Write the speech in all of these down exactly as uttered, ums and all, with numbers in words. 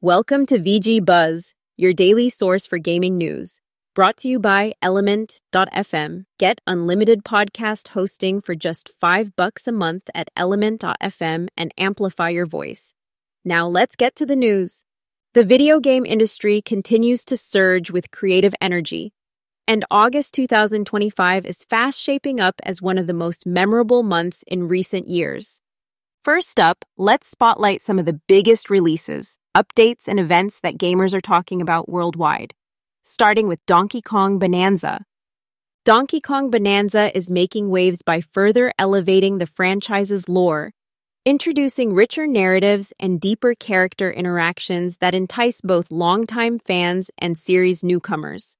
Welcome to V G Buzz, your daily source for gaming news. Brought to you by Element dot f m. Get unlimited podcast hosting for just five bucks a month at Element dot f m and amplify your voice. Now let's get to the news. The video game industry continues to surge with creative energy, and August two thousand twenty-five is fast shaping up as one of the most memorable months in recent years. First up, let's spotlight some of the biggest releases, updates, and events that gamers are talking about worldwide, starting with Donkey Kong Bonanza. Donkey Kong Bonanza is making waves by further elevating the franchise's lore, introducing richer narratives and deeper character interactions that entice both longtime fans and series newcomers.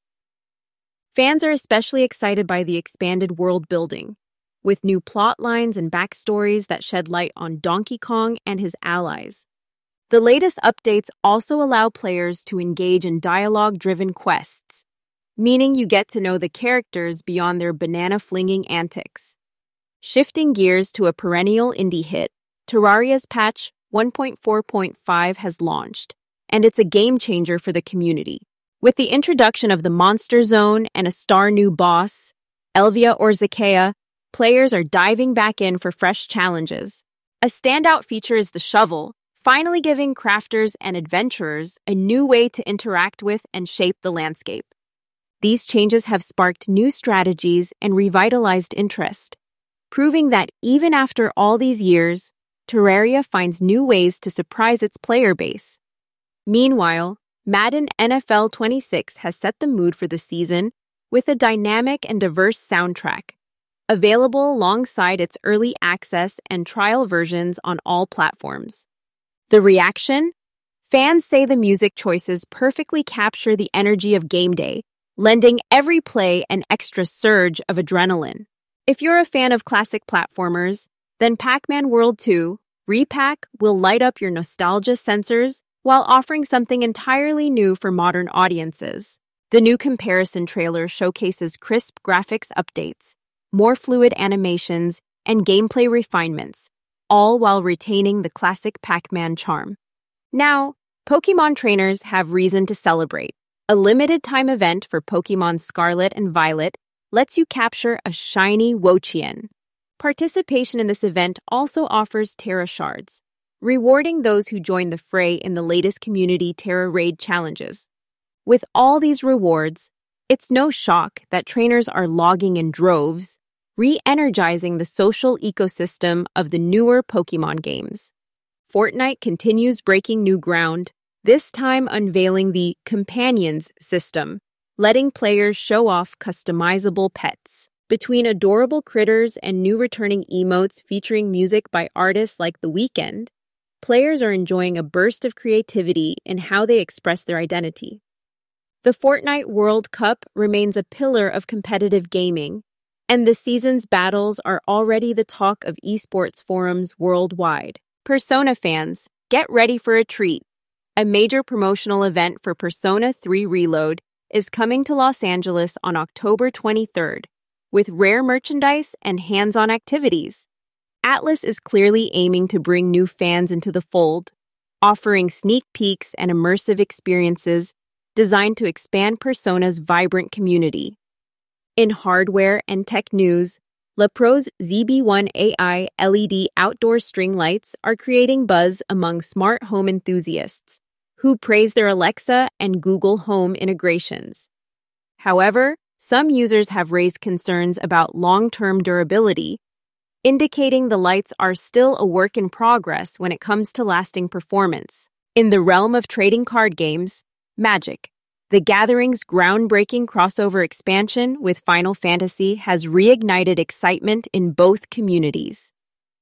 Fans are especially excited by the expanded world building, with new plot lines and backstories that shed light on Donkey Kong and his allies. The latest updates also allow players to engage in dialogue-driven quests, meaning you get to know the characters beyond their banana-flinging antics. Shifting gears to a perennial indie hit, Terraria's patch one point four point five has launched, and it's a game-changer for the community. With the introduction of the Monster Zone and a star new boss, Elvia or Zakea, players are diving back in for fresh challenges. A standout feature is the shovel, finally giving crafters and adventurers a new way to interact with and shape the landscape. These changes have sparked new strategies and revitalized interest, proving that even after all these years, Terraria finds new ways to surprise its player base. Meanwhile, Madden N F L twenty-six has set the mood for the season with a dynamic and diverse soundtrack, available alongside its early access and trial versions on all platforms. The reaction? Fans say the music choices perfectly capture the energy of game day, lending every play an extra surge of adrenaline. If you're a fan of classic platformers, then Pac-Man World two, Repack will light up your nostalgia sensors while offering something entirely new for modern audiences. The new comparison trailer showcases crisp graphics updates, more fluid animations, and gameplay refinements, all while retaining the classic Pac-Man charm. Now, Pokémon trainers have reason to celebrate. A limited-time event for Pokémon Scarlet and Violet lets you capture a shiny Wo-Chien. Participation in this event also offers Terra Shards, rewarding those who join the fray in the latest community Terra Raid challenges. With all these rewards, it's no shock that trainers are logging in droves, re-energizing the social ecosystem of the newer Pokémon games. Fortnite continues breaking new ground, this time unveiling the Companions system, letting players show off customizable pets. Between adorable critters and new returning emotes featuring music by artists like The Weeknd, players are enjoying a burst of creativity in how they express their identity. The Fortnite World Cup remains a pillar of competitive gaming, and the season's battles are already the talk of esports forums worldwide. Persona fans, get ready for a treat. A major promotional event for Persona three Reload is coming to Los Angeles on October twenty-third, with rare merchandise and hands-on activities. Atlus is clearly aiming to bring new fans into the fold, offering sneak peeks and immersive experiences designed to expand Persona's vibrant community. In hardware and tech news, LaPro's Z B one A I L E D outdoor string lights are creating buzz among smart home enthusiasts, who praise their Alexa and Google Home integrations. However, some users have raised concerns about long-term durability, indicating the lights are still a work in progress when it comes to lasting performance. In the realm of trading card games, Magic, the Gathering's groundbreaking crossover expansion with Final Fantasy has reignited excitement in both communities.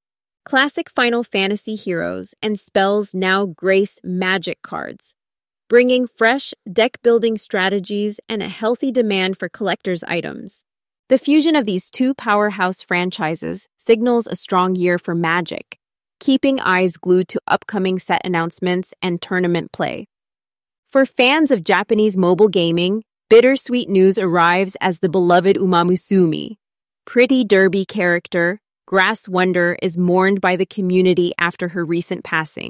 Classic Final Fantasy heroes and spells now grace Magic cards, bringing fresh deck-building strategies and a healthy demand for collector's items. The fusion of these two powerhouse franchises signals a strong year for Magic, keeping eyes glued to upcoming set announcements and tournament play. For fans of Japanese mobile gaming, bittersweet news arrives as the beloved Umamusume, Pretty Derby character, Grass Wonder, is mourned by the community after her recent passing. Her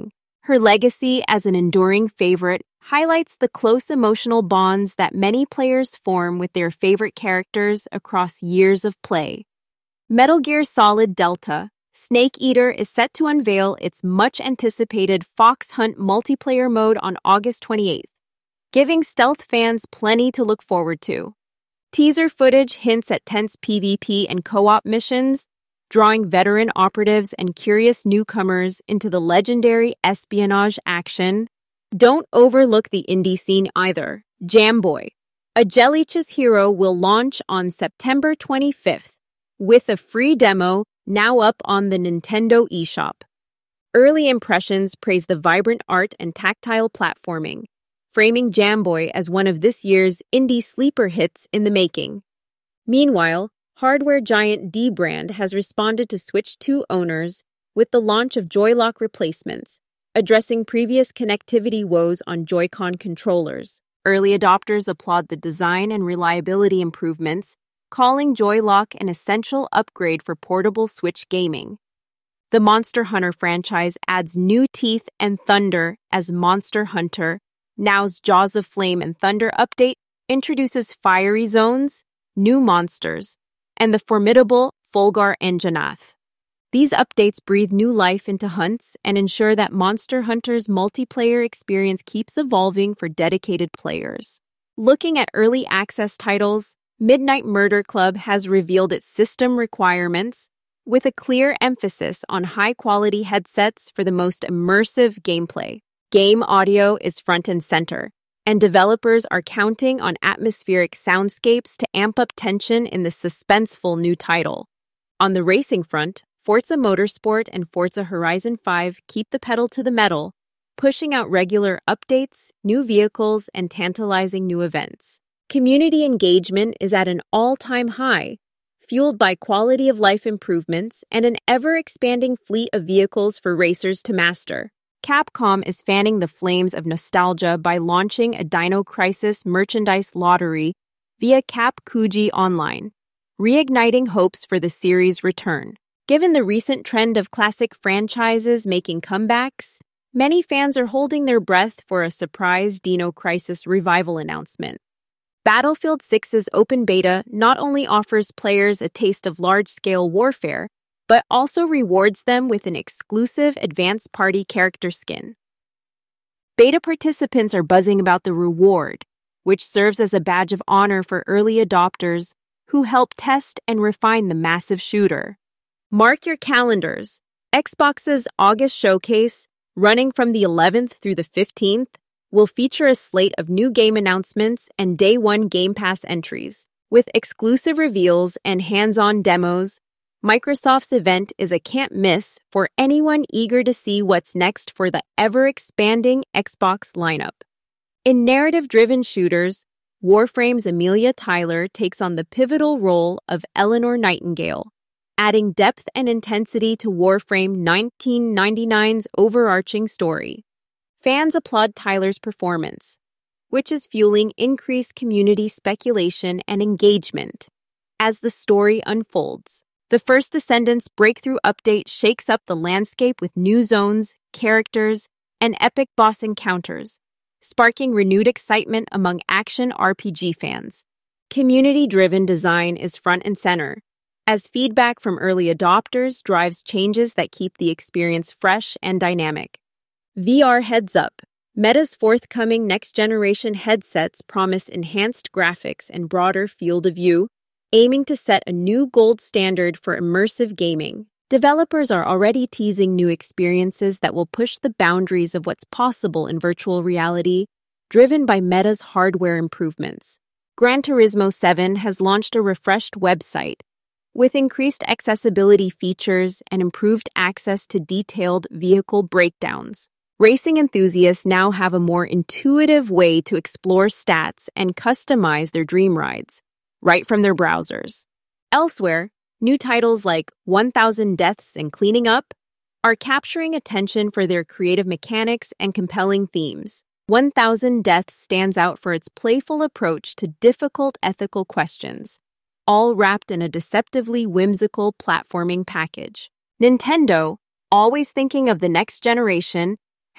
Her legacy as an enduring favorite highlights the close emotional bonds that many players form with their favorite characters across years of play. Metal Gear Solid Delta Snake Eater is set to unveil its much-anticipated Fox Hunt multiplayer mode on August twenty-eighth, giving stealth fans plenty to look forward to. Teaser footage hints at tense PvP and co-op missions, drawing veteran operatives and curious newcomers into the legendary espionage action. Don't overlook the indie scene either. Jamboy, a Jellychus hero, will launch on September twenty-fifth, with a free demo now up on the Nintendo eShop. Early impressions praise the vibrant art and tactile platforming, framing Jamboy as one of this year's indie sleeper hits in the making. Meanwhile, hardware giant Dbrand has responded to Switch two owners with the launch of Joy-Lock replacements, addressing previous connectivity woes on Joy-Con controllers. Early adopters applaud the design and reliability improvements, calling Joy-Lock an essential upgrade for portable Switch gaming. The Monster Hunter franchise adds new teeth and thunder as Monster Hunter. Now's Jaws of Flame and Thunder update introduces fiery zones, new monsters, and the formidable Fulgur Anjanath. These updates breathe new life into hunts and ensure that Monster Hunter's multiplayer experience keeps evolving for dedicated players. Looking at early access titles, Midnight Murder Club has revealed its system requirements, with a clear emphasis on high-quality headsets for the most immersive gameplay. Game audio is front and center, and developers are counting on atmospheric soundscapes to amp up tension in the suspenseful new title. On the racing front, Forza Motorsport and Forza Horizon five keep the pedal to the metal, pushing out regular updates, new vehicles, and tantalizing new events. Community engagement is at an all-time high, fueled by quality-of-life improvements and an ever-expanding fleet of vehicles for racers to master. Capcom is fanning the flames of nostalgia by launching a Dino Crisis merchandise lottery via Cap Kuji Online, reigniting hopes for the series' return. Given the recent trend of classic franchises making comebacks, many fans are holding their breath for a surprise Dino Crisis revival announcement. Battlefield six's open beta not only offers players a taste of large-scale warfare, but also rewards them with an exclusive advanced party character skin. Beta participants are buzzing about the reward, which serves as a badge of honor for early adopters who help test and refine the massive shooter. Mark your calendars. Xbox's August showcase, running from the eleventh through the fifteenth, will feature a slate of new game announcements and day one Game Pass entries. With exclusive reveals and hands-on demos, Microsoft's event is a can't-miss for anyone eager to see what's next for the ever-expanding Xbox lineup. In narrative-driven shooters, Warframe's Amelia Tyler takes on the pivotal role of Eleanor Nightingale, adding depth and intensity to Warframe nineteen ninety-nine's overarching story. Fans applaud Tyler's performance, which is fueling increased community speculation and engagement as the story unfolds. The First Descendants breakthrough update shakes up the landscape with new zones, characters, and epic boss encounters, sparking renewed excitement among action R P G fans. Community-driven design is front and center, as feedback from early adopters drives changes that keep the experience fresh and dynamic. V R heads up. Meta's forthcoming next-generation headsets promise enhanced graphics and broader field of view, aiming to set a new gold standard for immersive gaming. Developers are already teasing new experiences that will push the boundaries of what's possible in virtual reality, driven by Meta's hardware improvements. Gran Turismo seven has launched a refreshed website, with increased accessibility features and improved access to detailed vehicle breakdowns. Racing enthusiasts now have a more intuitive way to explore stats and customize their dream rides, right from their browsers. Elsewhere, new titles like one thousand Deaths and Cleaning Up are capturing attention for their creative mechanics and compelling themes. one thousand Deaths stands out for its playful approach to difficult ethical questions, all wrapped in a deceptively whimsical platforming package. Nintendo, always thinking of the next generation,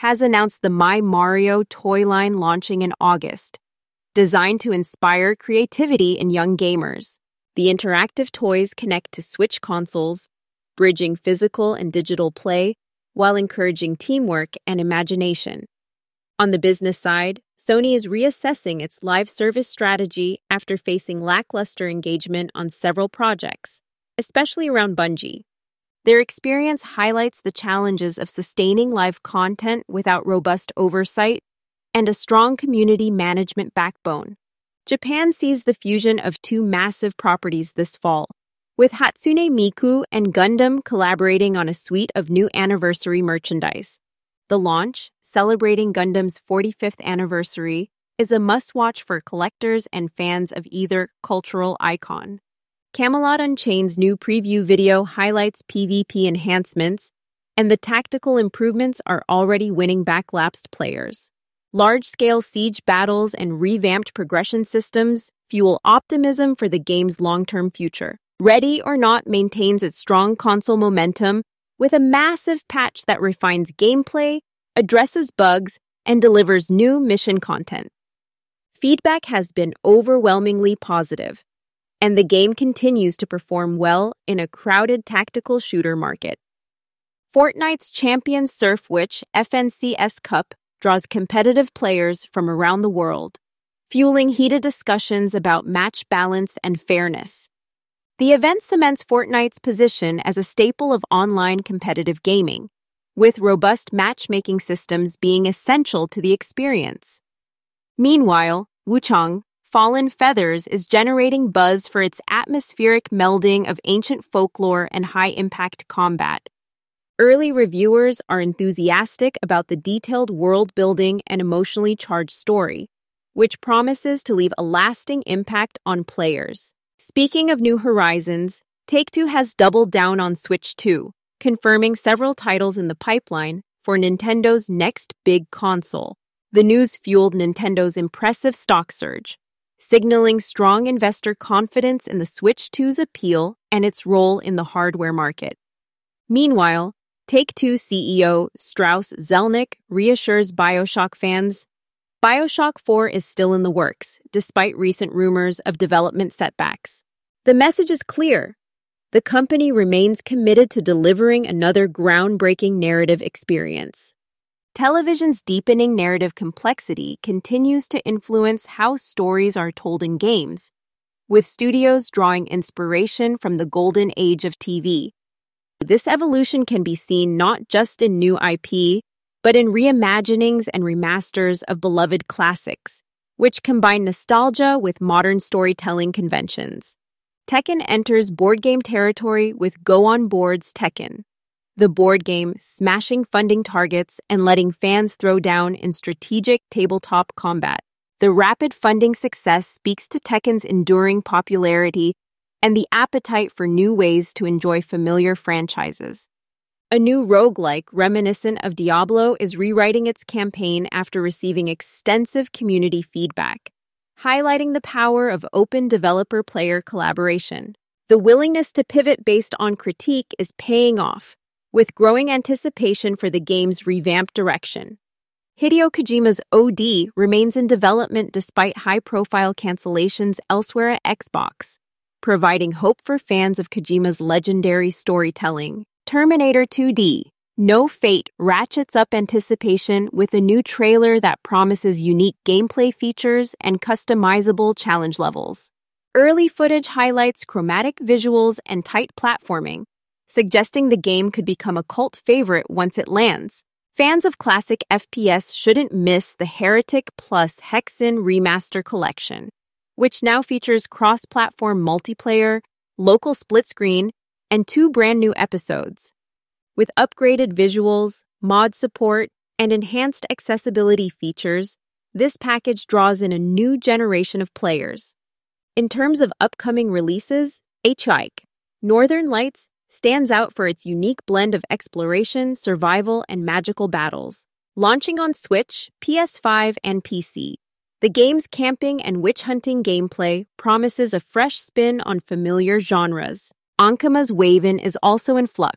has announced the My Mario toy line launching in August, designed to inspire creativity in young gamers. The interactive toys connect to Switch consoles, bridging physical and digital play while encouraging teamwork and imagination. On the business side, Sony is reassessing its live service strategy after facing lackluster engagement on several projects, especially around Bungie. Their experience highlights the challenges of sustaining live content without robust oversight and a strong community management backbone. Japan sees the fusion of two massive properties this fall, with Hatsune Miku and Gundam collaborating on a suite of new anniversary merchandise. The launch, celebrating Gundam's forty-fifth anniversary, is a must-watch for collectors and fans of either cultural icon. Camelot Unchained's new preview video highlights PvP enhancements, and the tactical improvements are already winning back lapsed players. Large-scale siege battles and revamped progression systems fuel optimism for the game's long-term future. Ready or Not maintains its strong console momentum with a massive patch that refines gameplay, addresses bugs, and delivers new mission content. Feedback has been overwhelmingly positive, and the game continues to perform well in a crowded tactical shooter market. Fortnite's Champion Surf Witch F N C S Cup draws competitive players from around the world, fueling heated discussions about match balance and fairness. The event cements Fortnite's position as a staple of online competitive gaming, with robust matchmaking systems being essential to the experience. Meanwhile, Wuchang Fallen Feathers is generating buzz for its atmospheric melding of ancient folklore and high-impact combat. Early reviewers are enthusiastic about the detailed world-building and emotionally charged story, which promises to leave a lasting impact on players. Speaking of New Horizons, Take-Two has doubled down on Switch two, confirming several titles in the pipeline for Nintendo's next big console. The news fueled Nintendo's impressive stock surge, signaling strong investor confidence in the Switch two's appeal and its role in the hardware market. Meanwhile, Take-Two C E O Strauss Zelnick reassures BioShock fans, BioShock four is still in the works, despite recent rumors of development setbacks. The message is clear. The company remains committed to delivering another groundbreaking narrative experience. Television's deepening narrative complexity continues to influence how stories are told in games, with studios drawing inspiration from the golden age of T V. This evolution can be seen not just in new I P, but in reimaginings and remasters of beloved classics, which combine nostalgia with modern storytelling conventions. Tekken enters board game territory with Go On Board's Tekken, the board game smashing funding targets and letting fans throw down in strategic tabletop combat. The rapid funding success speaks to Tekken's enduring popularity and the appetite for new ways to enjoy familiar franchises. A new roguelike reminiscent of Diablo is rewriting its campaign after receiving extensive community feedback, highlighting the power of open developer-player collaboration. The willingness to pivot based on critique is paying off, with growing anticipation for the game's revamped direction. Hideo Kojima's O D remains in development despite high-profile cancellations elsewhere at Xbox, providing hope for fans of Kojima's legendary storytelling. Terminator two D No Fate ratchets up anticipation with a new trailer that promises unique gameplay features and customizable challenge levels. Early footage highlights chromatic visuals and tight platforming, suggesting the game could become a cult favorite once it lands. Fans of classic F P S shouldn't miss the Heretic Plus Hexen Remaster Collection, which now features cross-platform multiplayer, local split-screen, and two brand new episodes. With upgraded visuals, mod support, and enhanced accessibility features, this package draws in a new generation of players. In terms of upcoming releases, Hitchhike Northern Lights stands out for its unique blend of exploration, survival, and magical battles. Launching on Switch, P S five, and P C, the game's camping and witch-hunting gameplay promises a fresh spin on familiar genres. Ankama's Waven is also in flux,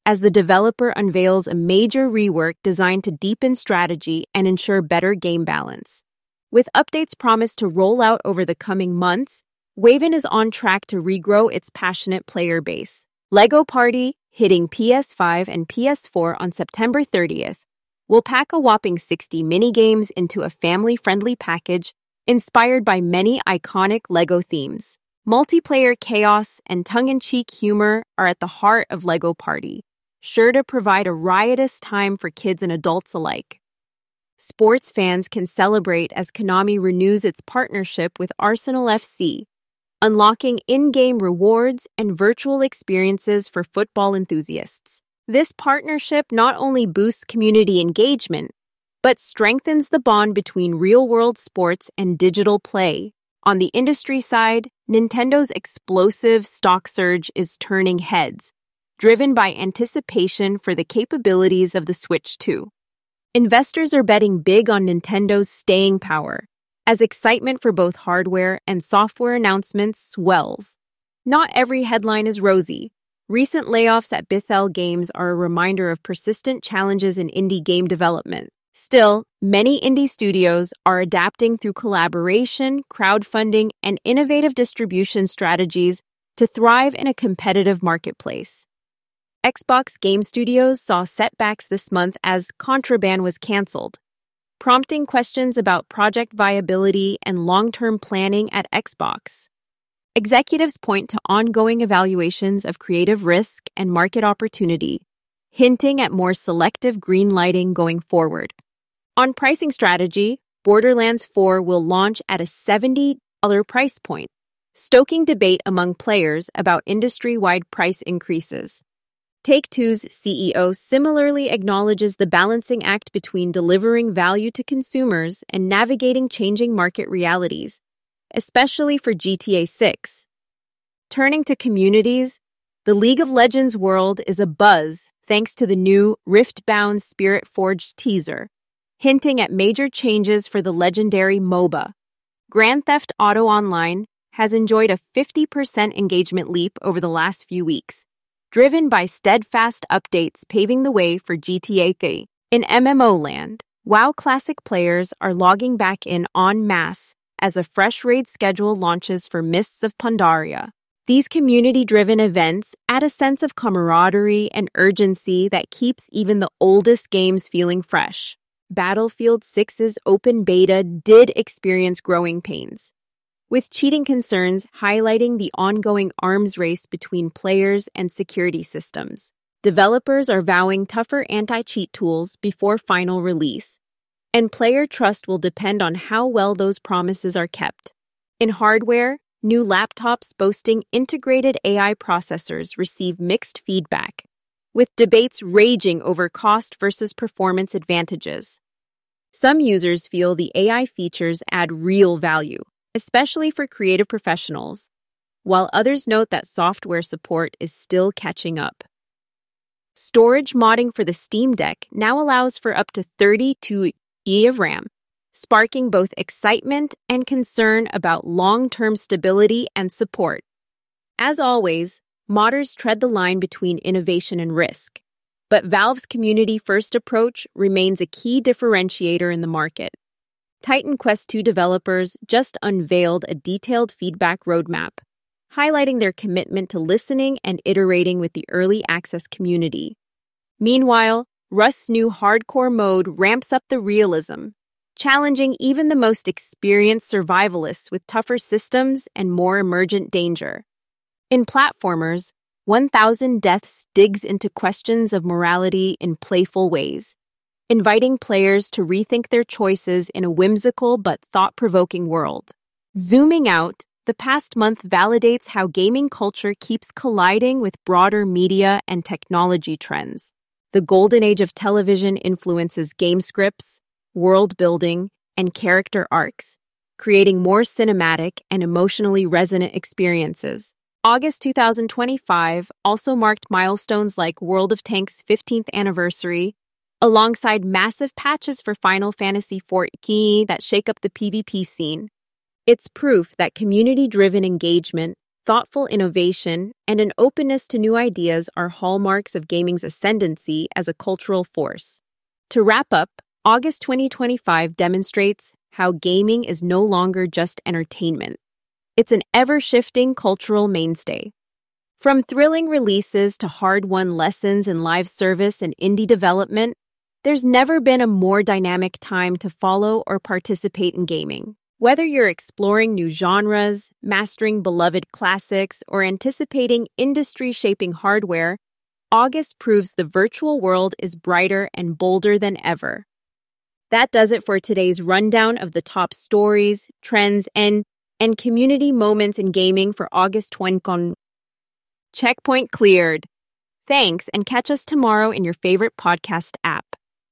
as the developer unveils a major rework designed to deepen strategy and ensure better game balance. With updates promised to roll out over the coming months, Waven is on track to regrow its passionate player base. LEGO Party, hitting P S five and P S four on September thirtieth, will pack a whopping sixty minigames into a family-friendly package inspired by many iconic LEGO themes. Multiplayer chaos and tongue-in-cheek humor are at the heart of LEGO Party, sure to provide a riotous time for kids and adults alike. Sports fans can celebrate as Konami renews its partnership with Arsenal F C, unlocking in-game rewards and virtual experiences for football enthusiasts. This partnership not only boosts community engagement, but strengthens the bond between real-world sports and digital play. On the industry side, Nintendo's explosive stock surge is turning heads, driven by anticipation for the capabilities of the Switch two. Investors are betting big on Nintendo's staying power, as excitement for both hardware and software announcements swells. Not every headline is rosy. Recent layoffs at Bethel Games are a reminder of persistent challenges in indie game development. Still, many indie studios are adapting through collaboration, crowdfunding, and innovative distribution strategies to thrive in a competitive marketplace. Xbox Game Studios saw setbacks this month as Contraband was canceled, prompting questions about project viability and long-term planning at Xbox. Executives point to ongoing evaluations of creative risk and market opportunity, hinting at more selective greenlighting going forward. On pricing strategy, Borderlands four will launch at a seventy dollars price point, stoking debate among players about industry-wide price increases. Take-Two's C E O similarly acknowledges the balancing act between delivering value to consumers and navigating changing market realities, especially for G T A six. Turning to communities, the League of Legends world is abuzz thanks to the new Riftbound Spirit Forged teaser, hinting at major changes for the legendary MOBA. Grand Theft Auto Online has enjoyed a fifty percent engagement leap over the last few weeks, driven by steadfast updates paving the way for G T A three. In M M O land, WoW Classic players are logging back in en masse as a fresh raid schedule launches for Mists of Pandaria. These community-driven events add a sense of camaraderie and urgency that keeps even the oldest games feeling fresh. Battlefield six's open beta did experience growing pains, with cheating concerns highlighting the ongoing arms race between players and security systems. Developers are vowing tougher anti-cheat tools before final release, and player trust will depend on how well those promises are kept. In hardware, new laptops boasting integrated A I processors receive mixed feedback, with debates raging over cost versus performance advantages. Some users feel the A I features add real value, especially for creative professionals, while others note that software support is still catching up. Storage modding for the Steam Deck now allows for up to thirty-two gigabytes of RAM, sparking both excitement and concern about long-term stability and support. As always, modders tread the line between innovation and risk, but Valve's community-first approach remains a key differentiator in the market. Titan Quest two developers just unveiled a detailed feedback roadmap, highlighting their commitment to listening and iterating with the early access community. Meanwhile, Rust's new hardcore mode ramps up the realism, challenging even the most experienced survivalists with tougher systems and more emergent danger. In platformers, one thousand Deaths digs into questions of morality in playful ways, inviting players to rethink their choices in a whimsical but thought-provoking world. Zooming out, the past month validates how gaming culture keeps colliding with broader media and technology trends. The golden age of television influences game scripts, world building, and character arcs, creating more cinematic and emotionally resonant experiences. August two thousand twenty-five also marked milestones like World of Tanks' fifteenth anniversary, alongside massive patches for Final Fantasy fourteen that shake up the PvP scene. It's proof that community-driven engagement, thoughtful innovation, and an openness to new ideas are hallmarks of gaming's ascendancy as a cultural force. To wrap up, August twenty twenty-five demonstrates how gaming is no longer just entertainment. It's an ever-shifting cultural mainstay. From thrilling releases to hard-won lessons in live service and indie development, there's never been a more dynamic time to follow or participate in gaming. Whether you're exploring new genres, mastering beloved classics, or anticipating industry-shaping hardware, August proves the virtual world is brighter and bolder than ever. That does it for today's rundown of the top stories, trends, and, and community moments in gaming for August twenty. Checkpoint cleared. Thanks, and catch us tomorrow in your favorite podcast app.